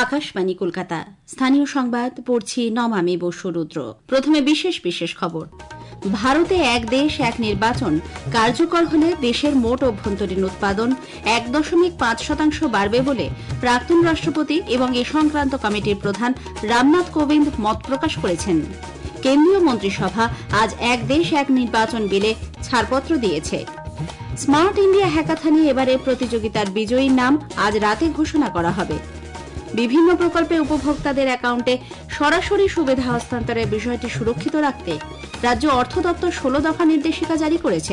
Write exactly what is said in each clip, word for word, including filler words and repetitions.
আকাশবাণী কলকাতা, স্থানীয় সংবাদ পড়ছি নমামি বসুরুদ্র। প্রথমে বিশেষ বিশেষ খবর। ভারতে এক দেশ এক নির্বাচন কার্যকর হলে দেশের মোট অভ্যন্তরীণ উৎপাদন এক দশমিক পাঁচ শতাংশ বাড়বে বলে প্রাক্তন রাষ্ট্রপতি এবং এ সংক্রান্ত কমিটির প্রধান রামনাথ কোবিন্দ মত প্রকাশ করেছেন। কেন্দ্রীয় মন্ত্রিসভা আজ এক দেশ এক নির্বাচন বিলে ছাড়পত্র দিয়েছে। স্মার্ট ইন্ডিয়া হ্যাকাথনে এবারে প্রতিযোগিতার বিজয়ীর নাম আজ রাতে ঘোষণা করা হবে। বিভিন্ন প্রকল্পে উপভোক্তাদের অ্যাকাউন্টে সরাসরি সুবিধা হস্তান্তরের বিষয়টি সুরক্ষিত রাখতে রাজ্য অর্থ দপ্তর ষোলো দফা নির্দেশিকা জারি করেছে।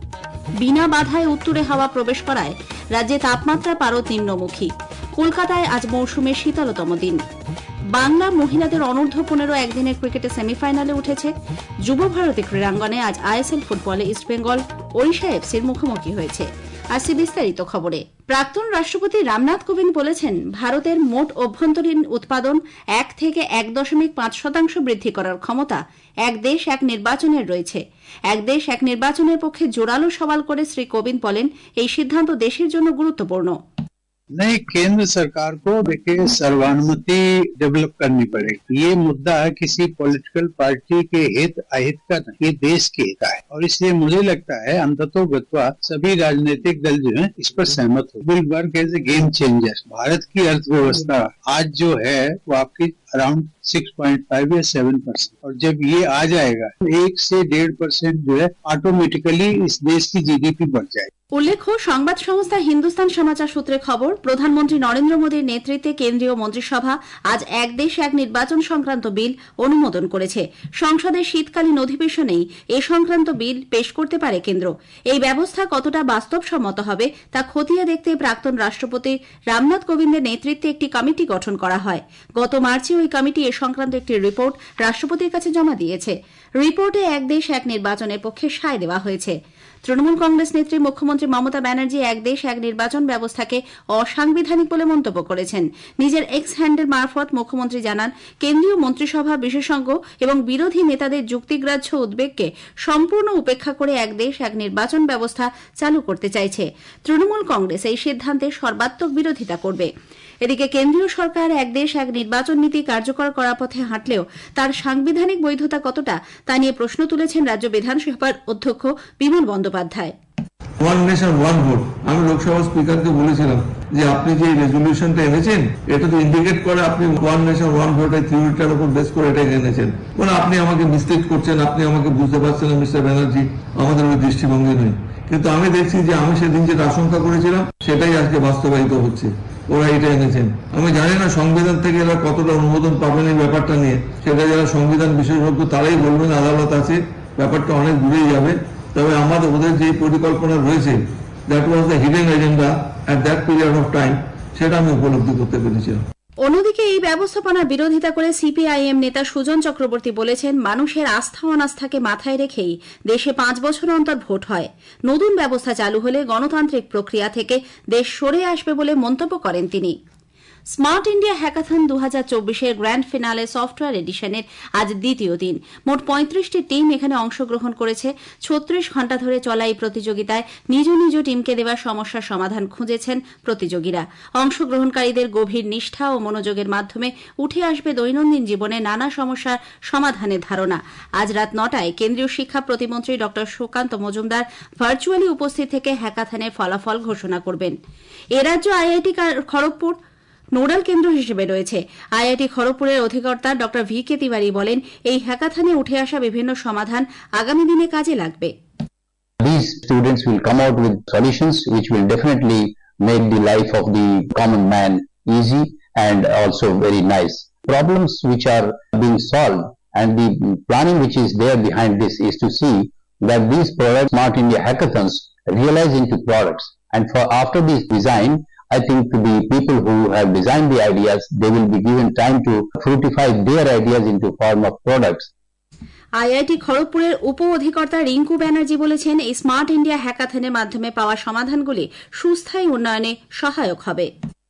বিনা বাধায় উত্তরে হাওয়া প্রবেশ করায় রাজ্যে তাপমাত্রা পারদ নিম্নমুখী। কলকাতায় আজ মৌসুমের শীতলতম দিন। বাংলা মহিলাদের অনূর্ধ্ব পনেরো একদিনের ক্রিকেটে সেমিফাইনালে উঠেছে। যুব ভারতী ক্রীড়াঙ্গনে আজ আইএসএল ফুটবলে ইস্টবেঙ্গল ওড়িশা এফসির মুখোমুখি হয়েছে। আসছে বিস্তারিত খবরে। প্রাক্তন রাষ্ট্রপতি রামনাথ কোবিন্দ বলেছেন, ভারতের মোট অভ্যন্তরীণ উৎপাদন এক থেকে এক দশমিক পাঁচ শতাংশ বৃদ্ধি করার ক্ষমতা এক দেশ এক নির্বাচনের রয়েছে। এক দেশ এক নির্বাচনের পক্ষে জোরালো সওয়াল করে শ্রী কোবিন্দ বলেন, এই সিদ্ধান্ত দেশের জন্য গুরুত্বপূর্ণ। नहीं, केंद्र सरकार को देखिए सर्वानुमति डेवलप करनी पड़ेगी। ये मुद्दा किसी पॉलिटिकल पार्टी के हित अहित का नहीं, ये देश के हित है और इसलिए मुझे लगता है अंततोगत्वा सभी राजनीतिक दल जो है इस पर सहमत हो। Will work as a game changer. Bharat की अर्थव्यवस्था आज जो है वो आपकी अराउंड सिक्स पॉइंट फाइव या सेवन परसेंट और जब ये आ जाएगा एक से डेढ़ परसेंट जो है ऑटोमेटिकली इस देश की जीडीपी बढ़ जाएगी। উল্লেখ্য, সংবাদ সংস্থা হিন্দুস্তান সমাচার সূত্রে খবর, প্রধানমন্ত্রী নরেন্দ্র মোদীর নেতৃত্বে কেন্দ্রীয় মন্ত্রিসভা আজ এক দেশ এক নির্বাচন সংক্রান্ত বিল অনুমোদন করেছে। সংসদের শীতকালীন অধিবেশনেই এ সংক্রান্ত বিল পেশ করতে পারে কেন্দ্র। এই ব্যবস্থা কতটা বাস্তবসম্মত হবে তা খতিয়ে দেখতে প্রাক্তন রাষ্ট্রপতি রামনাথ কোবিন্দের নেতৃত্বে একটি কমিটি গঠন করা হয়। গত মার্চে ওই কমিটি এ সংক্রান্ত একটি রিপোর্ট রাষ্ট্রপতির কাছে জমা দিয়েছে। রিপোর্টে এক দেশ এক নির্বাচনের পক্ষে সায় দেওয়া হয়েছে। তৃণমূল কংগ্রেস নেত্রী মুখ্যমন্ত্রী মমতা ব্যানার্জি এক দেশ এক নির্বাচন ব্যবস্থাকে অসাংবিধানিক বলে মন্তব্য করেছেন। নিজের এক্স হ্যান্ডেল মারফত মুখ্যমন্ত্রী জানান, কেন্দ্রীয় মন্ত্রিসভা বিশেষজ্ঞ এবং বিরোধী নেতাদের যুক্তিগ্রাহ্য উদ্বেগকে সম্পূর্ণ উপেক্ষা করে এক দেশ এক নির্বাচন ব্যবস্থা চালু করতে চাইছে। তৃণমূল কংগ্রেস এই সিদ্ধান্তের সর্বাত্মক বিরোধিতা করবে। এদিকে কেন্দ্রীয় সরকার এক দেশ এক নির্বাচন নীতি কার্যকর করার পথে হাঁটলেও তার সাংবিধানিক বৈধতা কতটা তা নিয়ে প্রশ্ন তুলেছেন রাজ্য বিধানসভার অধ্যক্ষ Bimal Bandyopadhyay. One nation one vote, আমি লোকসভা স্পিকারকে বলেছিলাম যে আপনি যে রেজলিউশনটা এনেছেন এটা তো ইন্ডিকেট করে আপনি ওয়ান নেশন ওয়ান ভোটের থিওরিটার উপর বেস করে এটা এনেছেন। মানে আপনি আমাকে মিসলিড করছেন, আপনি আমাকে বুঝতে পারছেন না মিস্টার ব্যানার্জি, আমাদের ওই দৃষ্টিভঙ্গি নেই। কিন্তু আমি দেখছি যে আমি সেদিন যেটা আশঙ্কা করেছিলাম সেটাই আজকে বাস্তবায়িত হচ্ছে। ওরা এটা এনেছেন। আমি জানি না সংবিধান থেকে এরা কতটা অনুমোদন পাবেন এই ব্যাপারটা নিয়ে, সেটা যারা সংবিধান বিশেষজ্ঞ তারাই বলবেন, আদালত আছে, ব্যাপারটা অনেক দূরেই যাবে। তবে আমাদের ওদের যে পরিকল্পনা রয়েছে, that was the hidden agenda at that period of time, সেটা আমি উপলব্ধি করতে পেরেছিলাম। অন্যদিকে এই ব্যবস্থাপনার বিরোধিতা করে সিপিআইএম নেতা সুজন চক্রবর্তী বলেছেন, মানুষের আস্থা অনাস্থাকে মাথায় রেখেই দেশে পাঁচ বছর অন্তর ভোট হয়। নতুন ব্যবস্থা চালু হলে গণতান্ত্রিক প্রক্রিয়া থেকে দেশ সরে আসবে বলে মন্তব্য করেন তিনি। স্মার্ট ইন্ডিয়া হ্যাকাথন দু হাজার চব্বিশের গ্র্যান্ড ফিনালে সফটওয়্যার এডিশনের আজ দ্বিতীয় দিন। মোট পঁয়ত্রিশটি টিম এখানে অংশগ্রহণ করেছে। ছত্রিশ ঘণ্টা ধরে চলা এই প্রতিযোগিতায় নিজ নিজ টিমকে দেওয়া সমস্যার সমাধান খুঁজেছেন প্রতিযোগীরা। অংশগ্রহণকারীদের গভীর নিষ্ঠা ও মনোযোগের মাধ্যমে উঠে আসবে দৈনন্দিন জীবনে নানা সমস্যার সমাধানের ধারণা। আজ রাত নটায় কেন্দ্রীয় শিক্ষা প্রতিমন্ত্রী ড সুকান্ত মজুমদার ভার্চুয়ালি উপস্থিত থেকে হ্যাকাথনের ফলাফল ঘোষণা করবেন। এ রাজ্য আইআইটি খড়গপুর নোডাল কেন্দ্র হিসেবে রয়েছে। আইআইটি খড়গপুরের অধিকর্তা ড ভি কে তিওয়ারি বলেন, এই হ্যাকাথনে উঠে আসা বিভিন্ন সমাধান আগামী দিনে কাজে লাগবে। These students will come out with solutions which will definitely make the life of the common man easy and also very nice. Problems which are being solved and the planning which is there behind this is to see that these products, Smart India hackathons, realize into products. And for after this design, I think the people who have designed the ideas, they will be given time to fructify their ideas into form of products. IIT খড়গপুরের উপ অধিকর্তা রিঙ্কু ব্যানার্জি বলেছেন, এই smart India হ্যাকাথনের মাধ্যমে পাওয়া সমাধানগুলি সুস্থায়ী উন্নয়নে সহায়ক হবে।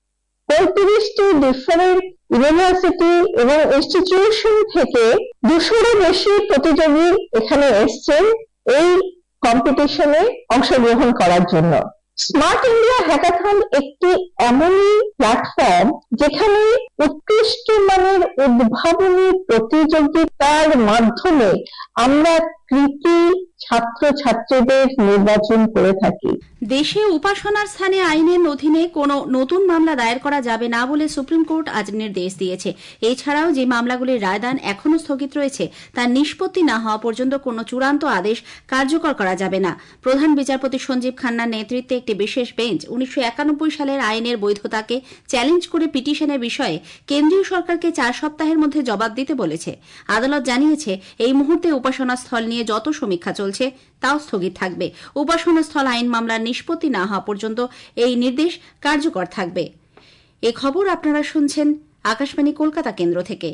পঁয়ত্রিশটি ডিফারেন্ট ইউনিভার্সিটি এবং ইনস্টিটিউশন থেকে দুশোরও বেশি প্রতিযোগী এখানে এসছেন এই কম্পিটিশনে অংশগ্রহণ করার জন্য। স্মার্ট ইন্ডিয়া হ্যাকাথন একটি এমনই প্ল্যাটফর্ম যেখানে উৎকৃষ্ট মানের উদ্ভাবনী প্রতিযোগিতার মাধ্যমে আমরা কৃতি ছাত্র ছাত্রীদের নির্বাচন করে থাকি। দেশে উপাসনার স্থানে আইনের অধীনে কোনো নতুন মামলা দায়ের করা যাবে না বলে সুপ্রিম কোর্ট আজ নির্দেশ দিয়েছে। এছাড়াও যে মামলাগুলির রায়দান এখনও স্থগিত রয়েছে তার নিষ্পত্তি না হওয়া পর্যন্ত কোনো চূড়ান্ত আদেশ কার্যকর করা যাবে না। প্রধান বিচারপতি সঞ্জীব খান্নার নেতৃত্বে একটি বিশেষ বেঞ্চ উনিশশো একানব্বই সালের আইনের বৈধতাকে চ্যালেঞ্জ করে পিটিশনের বিষয়ে কেন্দ্রীয় সরকারকে চার সপ্তাহের মধ্যে জবাব দিতে বলেছে। আদালত জানিয়েছে এই মুহূর্তে উপাসনা স্থল নিয়ে যত সমীক্ষা চলছে তাও স্থগিত থাকবে। উপাসনা স্থল আইন মামলার নিষ্পত্তি না হওয়া পর্যন্ত এই নির্দেশ কার্যকর থাকবে। এ খবর আপনারা শুনছেন আকাশবাণী কলকাতা কেন্দ্র থেকে।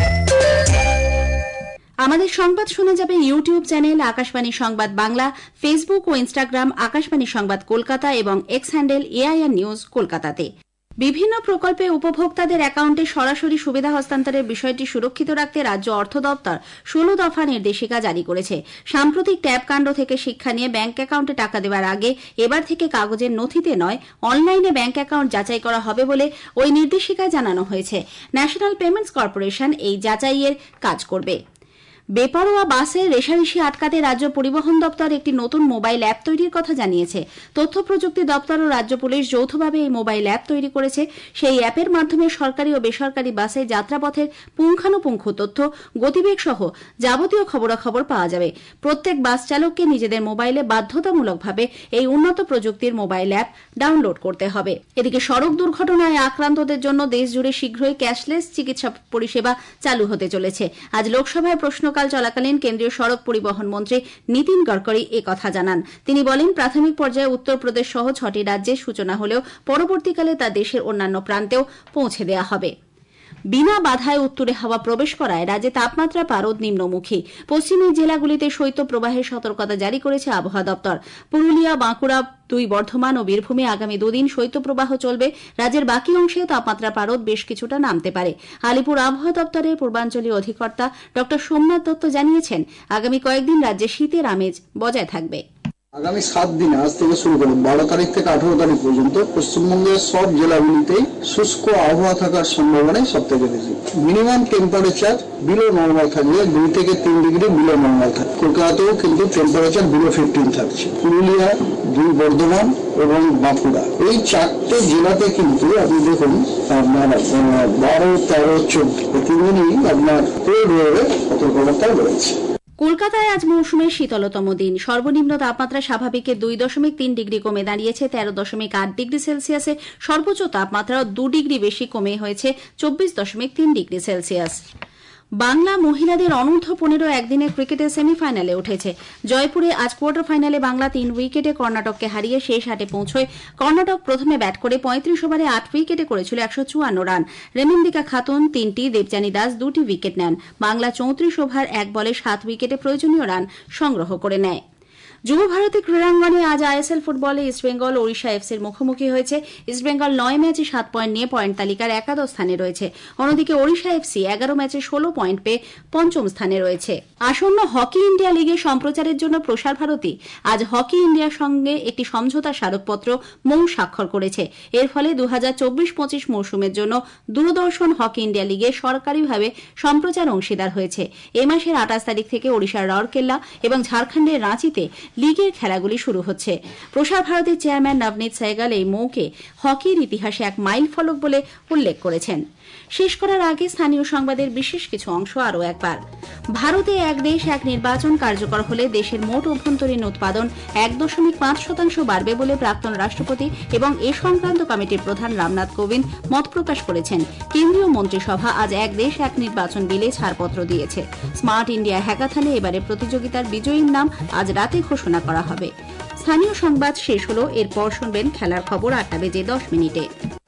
আমাদের সংবাদ শোনা যাবে ইউটিউব চ্যানেল আকাশবাণী সংবাদ বাংলা, ফেসবুক ও ইনস্টাগ্রাম আকাশবাণী সংবাদ কলকাতা এবং এক্স হ্যান্ডেল এআইআর নিউজ কলকাতাতে। বিভিন্ন প্রকল্পে উপভোক্তাদের অ্যাকাউন্টে সরাসরি সুবিধা হস্তান্তরের বিষয়টি সুরক্ষিত রাখতে রাজ্য অর্থ দপ্তর ষোলো দফা নির্দেশিকা জারি করেছে। সাম্প্রতিক ট্যাব কাণ্ড থেকে শিক্ষা নিয়ে ব্যাংক অ্যাকাউন্টে টাকা দেওয়ার আগে এবার থেকে কাগজের নথিতে নয় অনলাইনে ব্যাংক অ্যাকাউন্ট যাচাই করা হবে বলে ওই নির্দেশিকায় জানানো হয়েছে। ন্যাশনাল পেমেন্টস কর্পোরেশন এই যাচাইয়ের কাজ করবে। বেপরোয়া বাসে রেষারেষি আটকাতে রাজ্য পরিবহন দপ্তর একটি নতুন মোবাইল অ্যাপ তৈরির কথা জানিয়েছে। তথ্য প্রযুক্তি দপ্তর ও রাজ্য পুলিশ যৌথভাবে এই মোবাইল অ্যাপ তৈরি করেছে। সেই অ্যাপের মাধ্যমে সরকারি ও বেসরকারি বাসে যাত্রাপথের পুঙ্খানুপুঙ্খ তথ্য, গতিবেগ সহ যাবতীয় খবরাখবর পাওয়া যাবে। প্রত্যেক বাস চালককে নিজেদের মোবাইলে বাধ্যতামূলকভাবে এই উন্নত প্রযুক্তির মোবাইল অ্যাপ ডাউনলোড করতে হবে। এদিকে সড়ক দুর্ঘটনায় আক্রান্তদের জন্য দেশজুড়ে শীঘ্রই ক্যাশলেস চিকিৎসা পরিষেবা চালু হতে চলেছে। আজ লোকসভায় প্রশ্ন চলাকালীন কেন্দ্রীয় সড়ক পরিবহন মন্ত্রী নীতিন গডকরি একথা জানান। তিনি বলেন, প্রাথমিক পর্যায়ে উত্তরপ্রদেশ সহ ছটি রাজ্যে সূচনা হলেও পরবর্তীকালে তা দেশের অন্যান্য প্রান্তেও পৌঁছে দেওয়া হবে। বিনা বাধায় উত্তরে হাওয়া প্রবেশ করায় রাজ্যে তাপমাত্রা পারদ নিম্নমুখী। পশ্চিমের জেলাগুলিতে শৈত্যপ্রবাহের সতর্কতা জারি করেছে আবহাওয়া দপ্তর। পুরুলিয়া, বাঁকুড়া, দুই বর্ধমান ও বীরভূমে আগামী দুদিন শৈত্যপ্রবাহ চলবে। রাজ্যের বাকি অংশে তাপমাত্রা পারদ বেশ কিছুটা নামতে পারে। আলিপুর আবহাওয়া দপ্তরের পূর্বাঞ্চলীয় অধিকর্তা ড সোমনাথ দত্ত জানিয়েছেন, আগামী কয়েকদিন রাজ্যে শীতের আমেজ বজায় থাকবে। আগামী সাত দিন আজ থেকে শুরু করে বারো তারিখ থেকে আঠারো তারিখ পর্যন্ত পশ্চিমবঙ্গের সব জেলাগুলিতেই শুষ্ক আবহাওয়া থাকার সম্ভাবনাই সব থেকে বেশি। মিনিমাম টেম্পারেচার বিলো নর্মাল থাকবে, দুই থেকে তিন ডিগ্রি বিলো নর্মাল থাকবে। কলকাতাতেও কিন্তু টেম্পারেচার বিলো ফিফটিন থাকছে। পুরুলিয়া, দুই বর্ধমান এবং বাঁকুড়া এই চারটে জেলাতে কিন্তু আপনি দেখুন আপনার বারো তেরো চোদ্দ তিন দিনই আপনার কোল্ড ওয়েভের সতর্কবার্তা রয়েছে। কলকাতায় আজ মৌসুমের শীতলতম দিন। সর্বনিম্ন তাপমাত্রা স্বাভাবিকের দুই দশমিক তিন ডিগ্রি কমে দাঁড়িয়েছে তেরো দশমিক আট ডিগ্রি সেলসিয়াসে। সর্বোচ্চ তাপমাত্রা দু ডিগ্রি বেশি কমে হয়েছে চব্বিশ দশমিক তিন ডিগ্রি সেলসিয়াস। বাংলা মহিলাদের অনূর্ধ্ব পনেরো একদিনের ক্রিকেটের সেমিফাইনালে উঠেছে। জয়পুরে আজ কোয়ার্টার ফাইনালে বাংলা তিন উইকেটে কর্ণাটককে হারিয়ে শেষ আটে পৌঁছয়। কর্ণাটক প্রথমে ব্যাট করে পঁয়ত্রিশ ওভারে আট উইকেটে করেছিল একশো চুয়ান্ন রান। রেমিন্দিকা খাতুন তিনটি, দেবযানী দাস দুটি উইকেট নেন। বাংলা চৌত্রিশ ওভার এক বলে সাত উইকেটে প্রয়োজনীয় রান সংগ্রহ করে নেয়। যুব ভারতী ক্রীড়াঙ্গনে আজ আইএসএল ফুটবলে ইস্টবেঙ্গল ওড়িশা এফসির মুখোমুখি হয়েছে। ইস্টবেঙ্গল নয় ম্যাচে সাত পয়েন্ট নিয়ে পয়েন্ট তালিকার একাদশ স্থানে রয়েছে। অন্যদিকে ওড়িশা এফসি এগারো ম্যাচে ষোলো পয়েন্ট পেয়ে পঞ্চম স্থানে রয়েছে। আসন্ন হকি ইন্ডিয়া লিগে সম্প্রচারের জন্য প্রসার ভারতী আজ হকি ইন্ডিয়ার সঙ্গে একটি সমঝোতা স্মারকপত্র মৌ স্বাক্ষর করেছে। এর ফলে দু হাজার চব্বিশ পঁচিশ মৌসুমের জন্য দূরদর্শন হকি ইন্ডিয়া লিগে সরকারিভাবে সম্প্রচার অংশীদার হয়েছে। এ মাসের আঠাশ তারিখ থেকে ওড়িশার রাউরকেল্লা এবং ঝাড়খণ্ডের রাঁচিতে লিগের খেলাগুলি শুরু হচ্ছে। প্রসার ভারতীর চেয়ারম্যান নবনীত সহগল এই মৌকে হকির ইতিহাসে এক মাইল ফলক বলে উল্লেখ করেছেন। শেষ করার আগে স্থানীয় সংবাদের বিশেষ কিছু অংশ আরও একবার। ভারতে এক দেশ এক নির্বাচন কার্যকর হলে দেশের মোট অভ্যন্তরীণ উৎপাদন এক দশমিক পাঁচ শতাংশ বাড়বে বলে প্রাক্তন রাষ্ট্রপতি এবং এ সংক্রান্ত কমিটির প্রধান রামনাথ কোবিন্দ মত প্রকাশ করেছেন। কেন্দ্রীয় মন্ত্রিসভা আজ এক দেশ এক নির্বাচন বিলে ছাড়পত্র দিয়েছে। স্মার্ট ইন্ডিয়া হ্যাকাথনে এবারে প্রতিযোগিতার বিজয়ীর নাম আজ রাতে ঘোষণা করা হবে। স্থানীয় সংবাদ শেষ হল। এরপর শুনবেন খেলার খবর আটটা বেজে দশ মিনিটে।